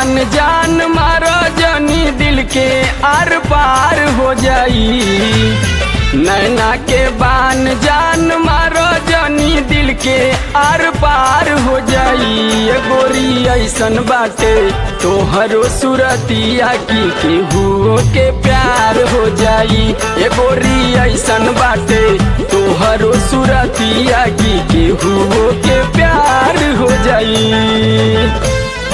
बान जान मारो जनी दिल के आर पार हो जाई। नैना के बान जान मारो जनी दिल के आर पार हो जाई। ये गोरी ऐसन बाटे तोहरो सुरतिया की केहू के प्यार हो जाई। ये गोरी ऐसन बाटे तोहरो सुरतिया की केहू के प्यार हो जाई।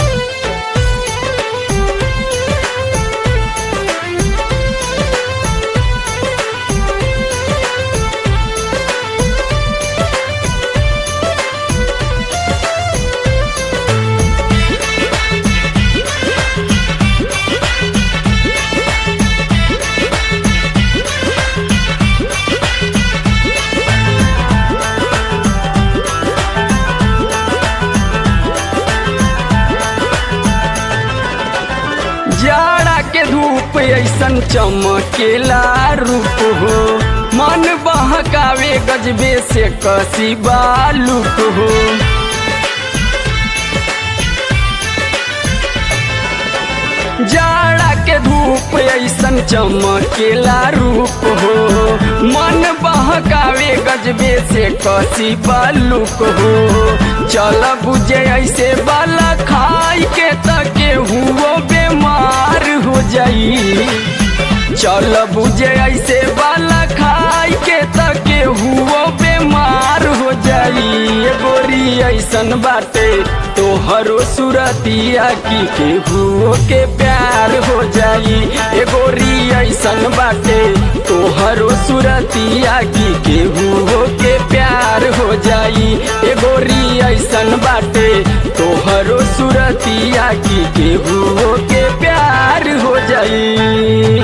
जाड़ा के धूप ऐसन चमकेला रूप हो, मन बहकावे गजबे से कसी बालूप हो। जाड़ा के धूप ऐसन चमकेला रूप हो, मन बहकावे गजबे से कसी बालूप हो। चल बुझे ऐसे बाला खाई के तके हुओ बेमार हो जाई। चल बुझे ऐसे बाला खाई के तके हुओ बेमार हो जाई। ये गोरी ऐसन बाटे तोहरो सुरतिया की केहू के प्यार हो जाई। ये गोरी ऐसन बाटे तोहरो सुरतिया की केहू के प्यार हो जाई। ये गोरी ऐसन बाटे तोहरो सुरतिया की केहू के प्यार हो जाई।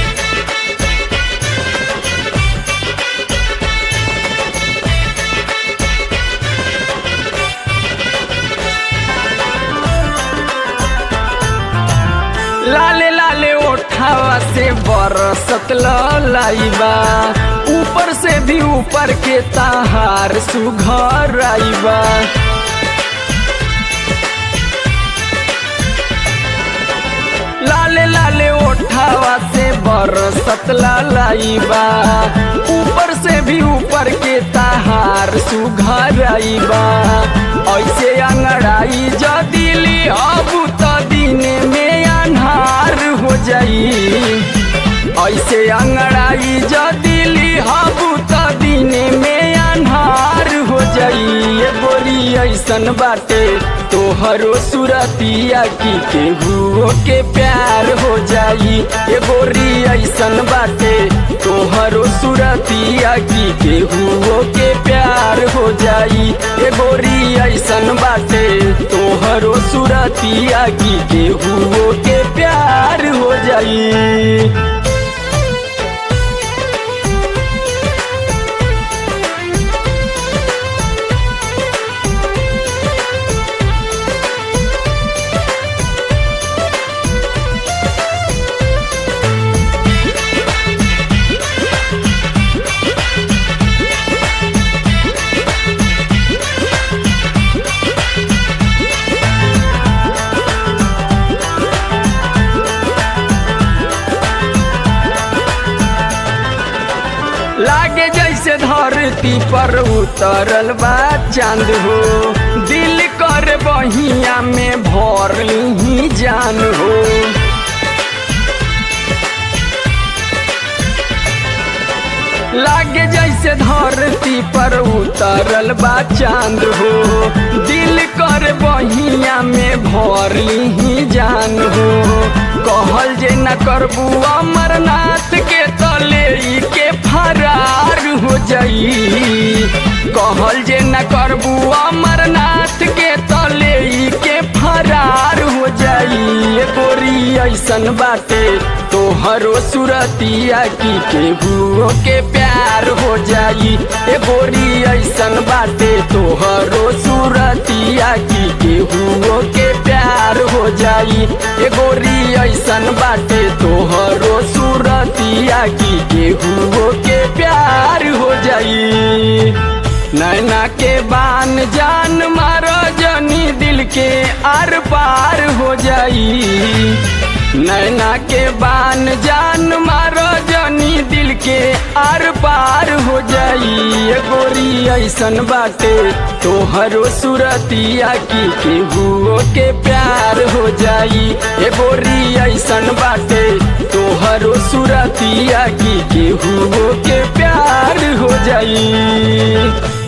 लाले लाले ओठावा से बरसत लाइबा, ऊपर से भी ऊपर के ताहार सुघर आइबा। लाले लाले ओठावा से बरसत लाइबा, ऊपर से भी ऊपर के ताहार सुघर आइबा। ऐसे अंगड़ाई जो दिली अब तो दिन में अन्हार हो जाई। ऐसे अंगड़ाई जो दिली अब तो दिन में अन्हार हो जाई। ये गोरी ऐसन बाटे तोहरो सुरतिया की केहू के प्यार हो जाई। ये गोरी ऐसन बाटे तोहरो सुरतिया की केहू के प्यार हो जाई। ये गोरी ऐसन बाटे तोहरो सुरतिया की केहू के प्यार हो जाई। लागे जैसे धरती पर उतरल बा चांद हो, दिल कर बहिया में भर ली जान हो। लागे जैसे धरती पर उतरल बा चांद हो, दिल कर बहिया में भर ली जान हो। कहल जे न करबू अमरनाथ के तले के फरार हो जाई। कहल जे न करबू अमरनाथ के तले के फरार हो जाई। ये गोरी ऐसन बाटे तोहरो सुरतिया की केहू के प्यार हो जाई। ये गोरी ऐसन बाटे तोहरो सुरतिया की केहू के प्यार हो जाई। ये गोरी ऐसन बाटे तोहरो सुरतिया की केहू के प्यार हो जाई। नैना के बान जान मारो जनी दिल के आर पार हो जाई। नैना के बान जान मारो जनी दिल के आर पार हो जाई। ए गोरी ऐसन बाटे तोहरो सुरतिया की केहू के प्यार हो जाई। ए गोरी ऐसन बाटे तोहरो सुरतिया की केहू के प्यार हो जाई।